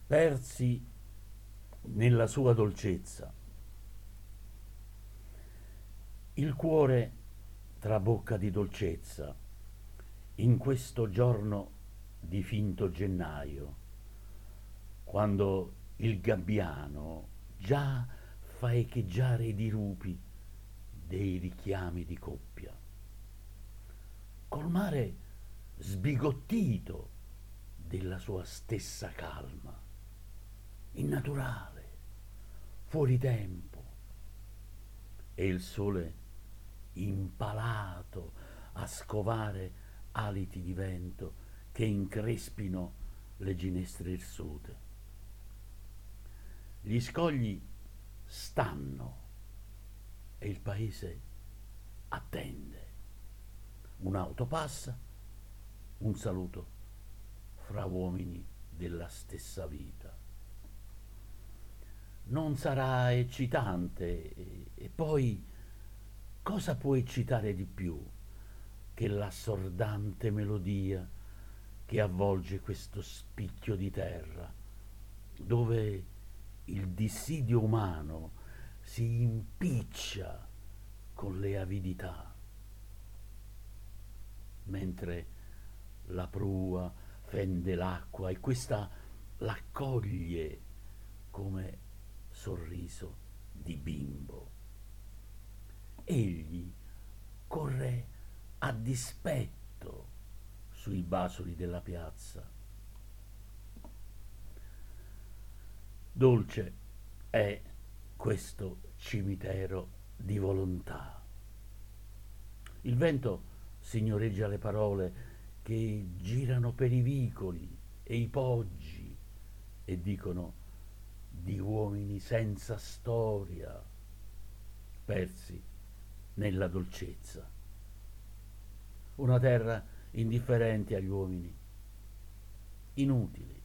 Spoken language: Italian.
persi nella sua dolcezza. Il cuore trabocca di dolcezza in questo giorno di finto gennaio, quando il gabbiano già fa echeggiare i dirupi dei richiami di coppia, col mare sbigottito della sua stessa calma, innaturale, fuori tempo, e il sole impalato a scovare aliti di vento che increspino le ginestre irsute. Gli scogli stanno e il paese attende. Un'auto passa, un saluto fra uomini della stessa vita. Non sarà eccitante, e poi cosa può eccitare di più che l'assordante melodia che avvolge questo spicchio di terra, dove il dissidio umano si impiccia con le avidità, mentre la prua fende l'acqua e questa l'accoglie come sorriso di bimbo. Egli corre a dispetto sui basoli della piazza. Dolce è questo cimitero di volontà. Il vento signoreggia le parole che girano per i vicoli e i poggi e dicono di uomini senza storia, persi nella dolcezza. Una terra indifferente agli uomini, inutili,